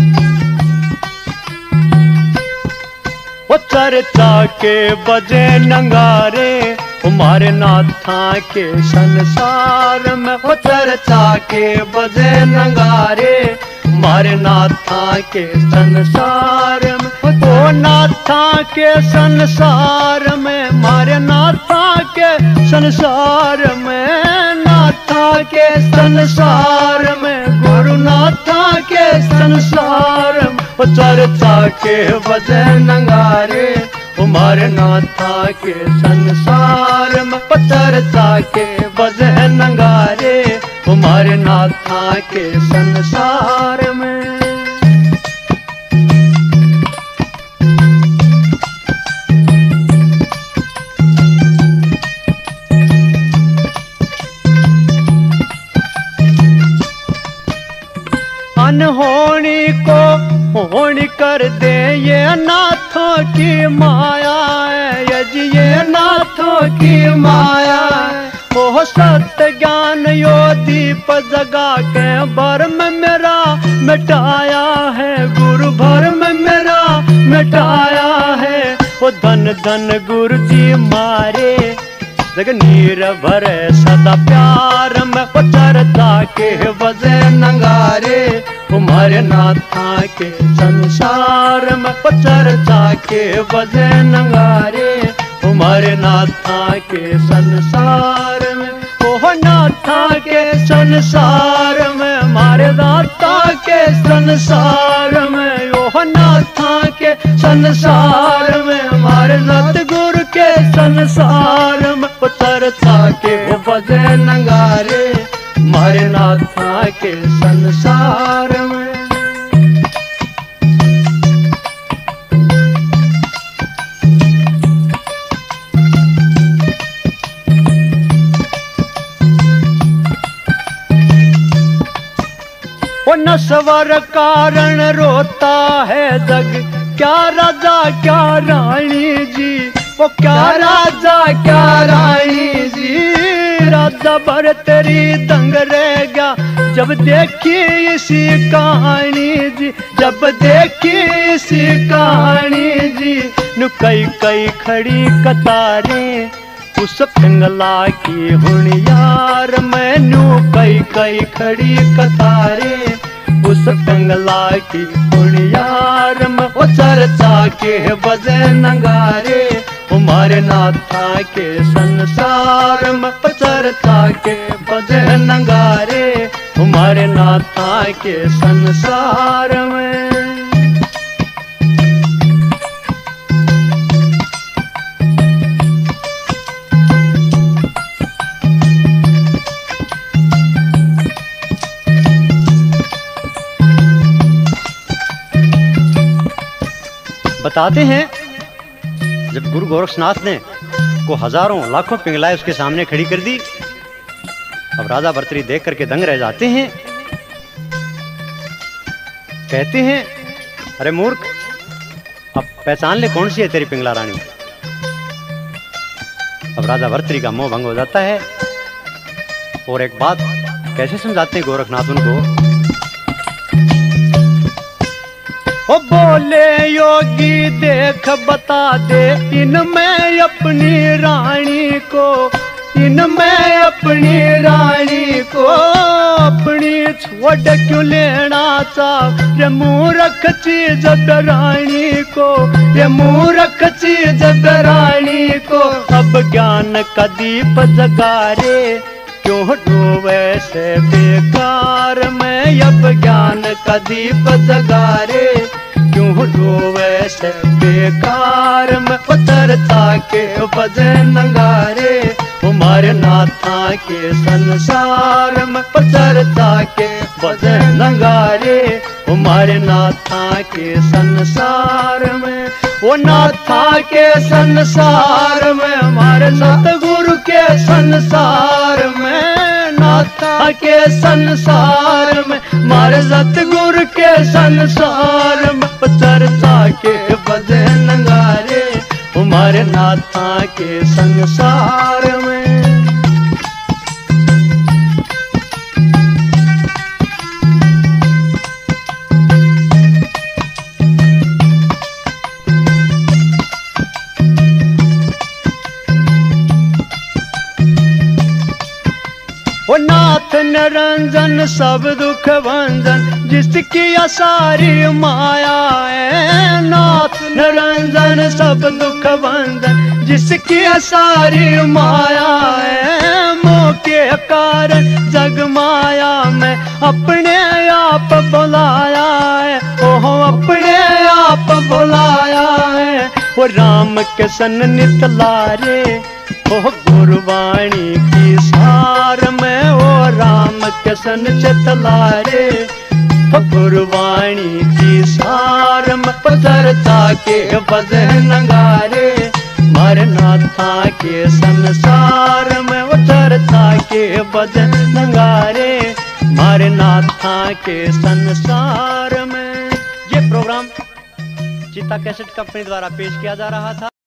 वो चर्चा के बजे नंगारे हमारे नाथा के संसार में। वो चर्चा के बजे नंगारे हमारे नाथा के संसार में। वो नाथा के संसार में, मारे नाथा के संसार में, नाथा के संसार में, गुरुनाथा के संसार में। वो चर्चा के बजे नंगारे हमारे नाथा के संसार में। वो चर्चा के बजे नंगारे हमारे नाथा के संसार में। अनहोनी को होनी कर दे ये नाथों की माया है, यज ये नाथों की माया है। वो सत्य ज्ञान यो दीप जगा के भरम मेरा मिटाया है, गुरु भरम मेरा मिटाया है। वो धन धन गुरु जी मारे जग नीर भरे सदा प्यार में। वो चर्चा के बजे नंगारे हमारे नाथा के संसार में। वो चर्चा के बजे नंगारे हमारे नाथा के संसार में। ओह नाथा के संसार में, हमारे नाथा के संसार में। ओह नाथा के संसार में, हमारे सतगुरु के संसार में। वो चर्चा के बजे नंगारे हमारे नाथा के संसार में। वो नस्वर कारण रोता है जग, क्या राजा क्या रानी जी। वो क्या राजा क्या रानी जी, राजा भर तेरी दंग रह गया जब देखी इसी कहानी जी। जब देखी इसी कहानी जी, नु कई कई खड़ी कतारें उस पिंगला की हुन यार। मैनू कई कई खड़ी कतारें उस पिंगला की हुन यार में। वो चर्चा के बजे नंगारे हमारे नाथा के संसार में। वो चर्चा के बजे नंगारे हमारे नाथा के संसार में। बताते हैं जब गुरु गोरक्षनाथ ने को हजारों लाखों पिंगलाएं उसके सामने खड़ी कर दी, अब राजा भर्तृहरि देख करके दंग रह जाते हैं। कहते हैं अरे मूर्ख, अब पहचान ले कौन सी है तेरी पिंगला रानी। अब राजा भर्तृहरि का मोह भंग हो जाता है और एक बात कैसे समझाते हैं गोरखनाथ उनको। ओ बोले योगी देख बता दे इनमें अपनी रानी को, इनमें अपनी रानी को अपनी छोड़ क्यों लेना चाह। ये मूर्ख चीज रानी को, ये मूर्ख चीज रानी को। अब ज्ञान का दीप जगा रे क्यों डूबे से बेकार में। अब ज्ञान का दीप जगा रे क्यों डूबे से बेकार में। वो चर्चा के बजे नंगारे हमारे नाथा के संसार में। वो चर्चा के बजे नंगारे हमारे नाथा के संसार में। वो नाथा के संसार में, हमारे सतगुरु के संसार में। नाथा के संसार में, हमारे सतगुरु के संसार में। चर्चा के बजे नंगारे हमारे नाथा के संसार में। वो नाथ निरंजन सब दुख भंजन जिसकी सारी माया है। नाथ निरंजन सब दुख भंजन जिसकी सारी माया है। मोह के कारण जग माया में अपने आप बुलाया है। ओह अपने आप बुलाया है। वो राम के सन्नित लारे ओह गुरबाणी की सार में। ओ राम के सन्नित लारे गुरबाणी की सार में। चर्चा के बजन नगारे मारे नाथा के संसार में। वो चर्चा के बजन नगारे मारे नाथा के संसार में। ये प्रोग्राम चीता कैसेट कंपनी द्वारा पेश किया जा रहा था।